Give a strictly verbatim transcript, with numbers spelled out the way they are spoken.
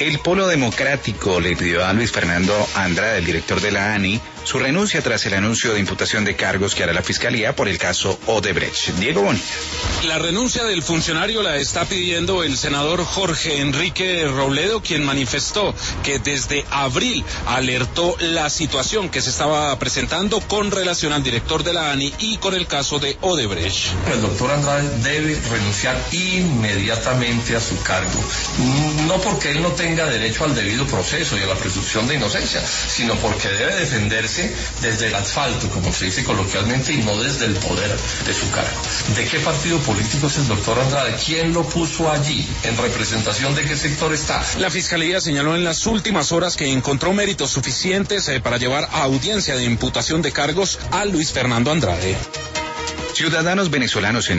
El Polo Democrático le pidió a Luis Fernando Andrade, el director de la ANI, su renuncia tras el anuncio de imputación de cargos que hará la Fiscalía por el caso Odebrecht. Diego Bonilla. La renuncia del funcionario la está pidiendo el senador Jorge Enrique Robledo, quien manifestó que desde abril alertó la situación que se estaba presentando con relación al director de la ANI y con el caso de Odebrecht. El doctor Andrade debe renunciar inmediatamente a su cargo, no porque él no tenga derecho al debido proceso y a la presunción de inocencia, sino porque debe defenderse desde el asfalto, como se dice coloquialmente, y no desde el poder de su cargo. ¿De qué partido político es el doctor Andrade? ¿Quién lo puso allí? ¿En representación de qué sector está? La Fiscalía señaló en las últimas horas que encontró méritos suficientes eh, para llevar a audiencia de imputación de cargos a Luis Fernando Andrade. Ciudadanos venezolanos en